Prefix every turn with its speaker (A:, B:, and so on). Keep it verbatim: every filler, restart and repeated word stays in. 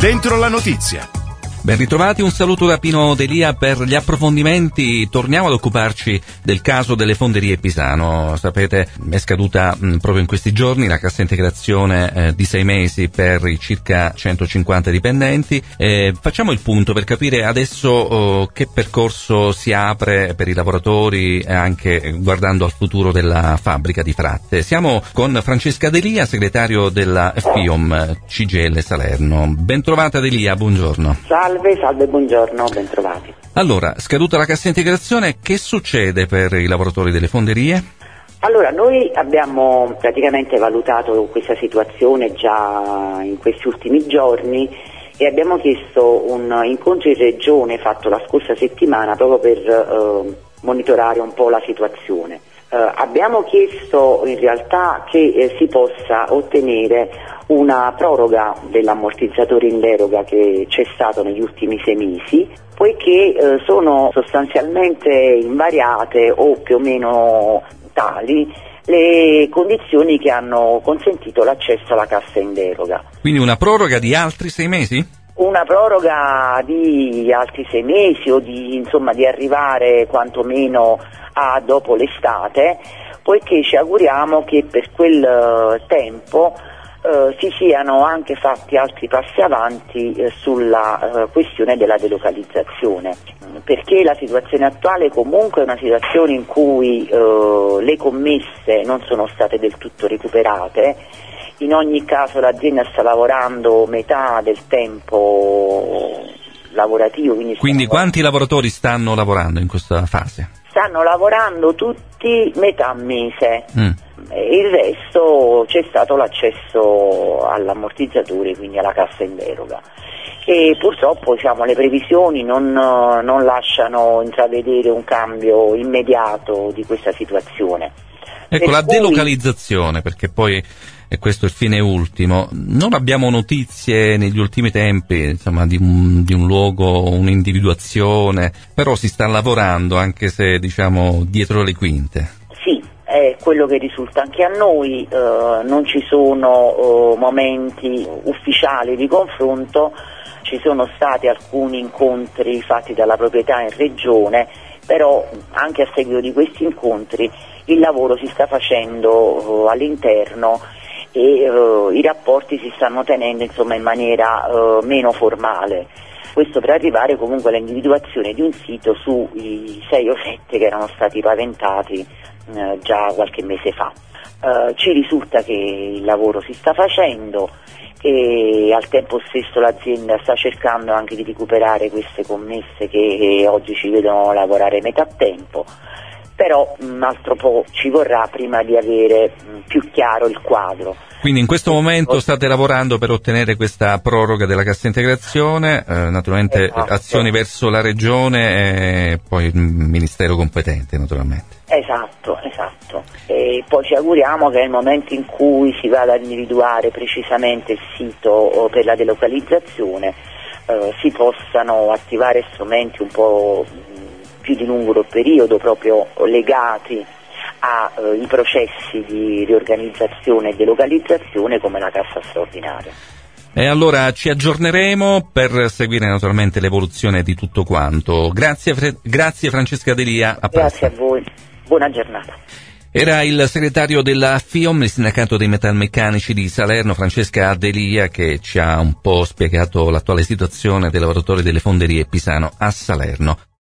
A: Dentro la notizia.
B: Ben ritrovati, un saluto da Pino Delia per gli approfondimenti. Torniamo ad occuparci del caso delle fonderie Pisano. Sapete, è scaduta mh, proprio in questi giorni la cassa integrazione eh, di sei mesi per i circa centocinquanta dipendenti. Eh, facciamo il punto per capire adesso oh, che percorso si apre per i lavoratori, eh, anche guardando al futuro della fabbrica di Fratte. Siamo con Francesca Delia, segretario della FIOM C G I L Salerno. Ben trovata Delia, buongiorno.
C: Salve, salve, buongiorno, ben trovati.
B: Allora, scaduta la cassa integrazione, che succede per i lavoratori delle fonderie?
C: Allora, noi abbiamo praticamente valutato questa situazione già in questi ultimi giorni e abbiamo chiesto un incontro in regione fatto la scorsa settimana proprio per eh, monitorare un po' la situazione. Eh, abbiamo chiesto in realtà che eh, si possa ottenere una proroga dell'ammortizzatore in deroga che c'è stato negli ultimi sei mesi, poiché eh, sono sostanzialmente invariate o più o meno tali le condizioni che hanno consentito l'accesso alla cassa in deroga.
B: Quindi una proroga di altri sei mesi?
C: Una proroga di altri sei mesi o di, insomma, di arrivare quantomeno a dopo l'estate, poiché ci auguriamo che per quel uh, tempo uh, si siano anche fatti altri passi avanti uh, sulla uh, questione della delocalizzazione, perché la situazione attuale comunque è una situazione in cui uh, le commesse non sono state del tutto recuperate. In ogni caso l'azienda sta lavorando metà del tempo lavorativo. Quindi,
B: quindi quanti lavoratori stanno lavorando in questa fase?
C: Stanno lavorando tutti metà mese, mm. e il resto c'è stato l'accesso all'ammortizzatore, quindi alla cassa in deroga. E purtroppo diciamo, le previsioni non, non lasciano intravedere un cambio immediato di questa situazione.
B: Ecco,
C: per
B: la
C: cui...
B: delocalizzazione, perché poi e questo è il fine ultimo, non abbiamo notizie negli ultimi tempi, insomma, di un, di un luogo, un'individuazione, però si sta lavorando anche se, diciamo, dietro le quinte.
C: Sì, è quello che risulta anche a noi, eh, non ci sono eh, momenti ufficiali di confronto, ci sono stati alcuni incontri fatti dalla proprietà in regione, però anche a seguito di questi incontri il lavoro si sta facendo eh, all'interno e uh, i rapporti si stanno tenendo insomma in maniera uh, meno formale. Questo per arrivare comunque all'individuazione di un sito sui sei o sette che erano stati paventati uh, già qualche mese fa. Uh, ci risulta che il lavoro si sta facendo e al tempo stesso l'azienda sta cercando anche di recuperare queste commesse che, che oggi ci vedono lavorare metà tempo. Però un altro po' ci vorrà prima di avere mh, più chiaro il quadro.
B: Quindi in questo momento state lavorando per ottenere questa proroga della cassa integrazione, eh, naturalmente esatto. Azioni verso la regione e poi il ministero competente naturalmente.
C: Esatto, esatto. E poi ci auguriamo che nel momento in cui si vada ad individuare precisamente il sito per la delocalizzazione eh, si possano attivare strumenti un po' più di lungo periodo proprio legati ai eh, processi di riorganizzazione e delocalizzazione come la cassa straordinaria.
B: E allora ci aggiorneremo per seguire naturalmente l'evoluzione di tutto quanto. Grazie, Fre- grazie Francesca Delia. A
C: grazie a voi, buona giornata.
B: Era il segretario della FIOM, il sindacato dei metalmeccanici di Salerno, Francesca Delia, che ci ha un po' spiegato l'attuale situazione dei lavoratori delle fonderie Pisano a Salerno.